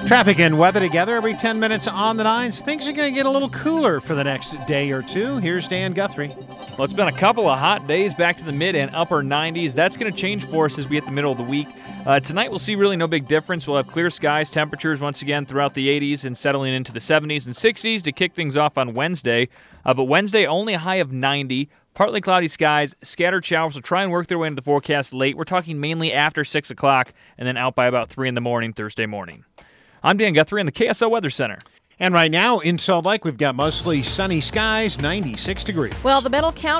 Traffic and weather together every 10 minutes on the nines. Things are going to get a little cooler for the next day or two. Here's Dan Guthrie. Well, it's been a couple of hot days back to the mid and upper 90s. That's going to change for us as we hit the middle of the week. Tonight we'll see really no big difference. We'll have clear skies, temperatures once again throughout the 80s and settling into the 70s and 60s to kick things off on Wednesday. But Wednesday only a high of 90. Partly cloudy skies, scattered showers will try and work their way into the forecast late. We're talking mainly after 6 o'clock and then out by about 3 in the morning Thursday morning. I'm Dan Guthrie in the KSL Weather Center. And right now in Salt Lake, we've got mostly sunny skies, 96 degrees. Well, the Middle Count